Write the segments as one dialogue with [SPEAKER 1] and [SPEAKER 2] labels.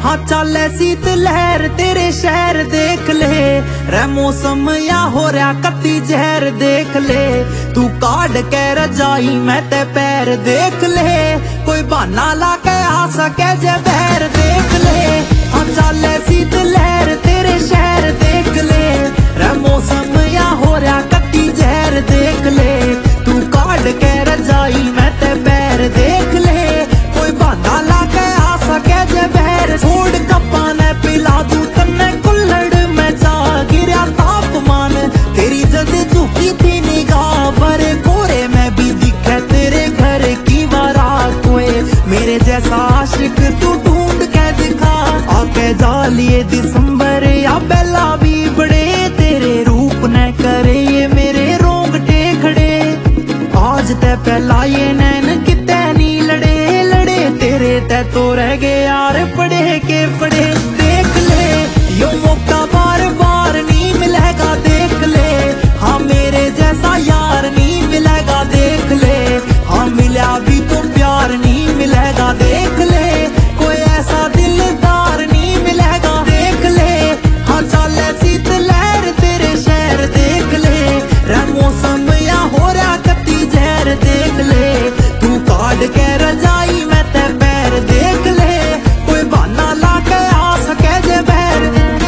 [SPEAKER 1] हाँ चले शीत लहर तेरे शहर देख ले, रे मौसम या हो रहा कत्ती जहर देख ले। तू काट के रजाई मैं ते पैर देख ले, कोई बहाना ला के आ सके जे बहर देख ले। हाँ चले शीत लहर तेरे शहर देख ले, रे मौसम या हो रहा कत्ती जहर देख ले। तू काट के रजाई मैं ते पैर देख ले, कोई बहाना ला के आ सके जे बहर। छोड़ कप्पा ने पिला दूं तन्ने कुल्हड़ में जा, गिरा तापमान तेरी जद झुकी थी निगाह। बड़े कोरे में भी दिखे तेरे घर की बारात हुए, मेरे जैसा आशिक तू ढूंढ के दिखा। आके जालिए दिसंबर या बेला भी बड़े, तेरे रूप ने करे ये मेरे रोंगटे खड़े। आज ते पहला ये नैन कितने नी लड़े लड़े, तेरे ते तो रह गए यार पढ़े के पढ़े। देख ले यो मौका बार बार नहीं मिलेगा देख ले, हाँ मेरे जैसा यार नहीं मिलेगा देख ले। हाँ मिला भी तो प्यार नहीं मिलेगा देख ले, कोई ऐसा दिलदार नहीं मिलेगा देख ले। हाँ चले शीत लहर तेरे शहर देख ले, रे मौसम या हो रहा कत्ती जहर देख ले। तू काट के रजाई मैं ते पैर देख ले, कोई बहाना ला के आ सके जे बहर।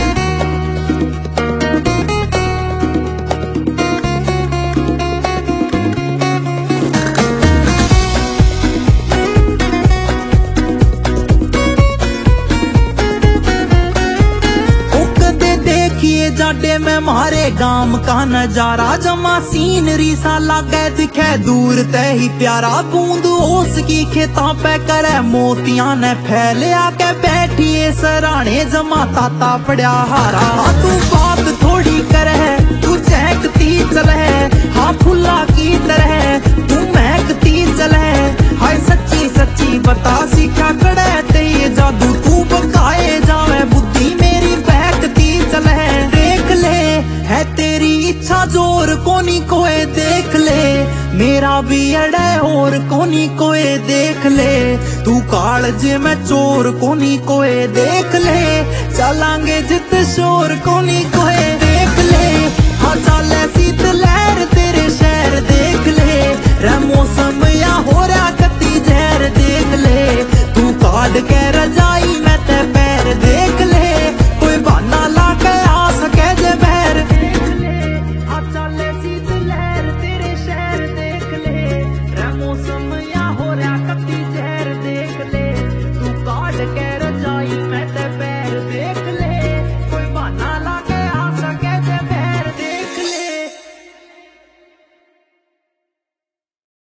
[SPEAKER 1] देखिए जाडे में मारे गांव का नजारा, जमा सीनरी सा लागे दिखे दूर ते ही प्यारा। बूंद ओस की खेता पे करे मोतियां ने फैले, आके बैठिए सराणे जमा ताता पड़ा हारा। तू बात थोड़ी करे तू चहकती चले, हाँ फुल्ला की तरह तू महकती चले। हाय सच्ची सच्ची बता सीखा कड़े ते ये जादू, तू बकाए जावे बुद्धि मेरी बहकती चले। देख ले है तेरी इच्छा जोर कोनी कोई देख ले, मेरा भी अड़े और कोनी कोई देख ले। तू कालज में चोर कोनी कोई देख ले, चलांगे जित शोर कोनी कोई देख ले। हाँ चले शीत लहर तेरे शहर देख ले, रे मौसम या हो रहा कत्ती जहर देख ले।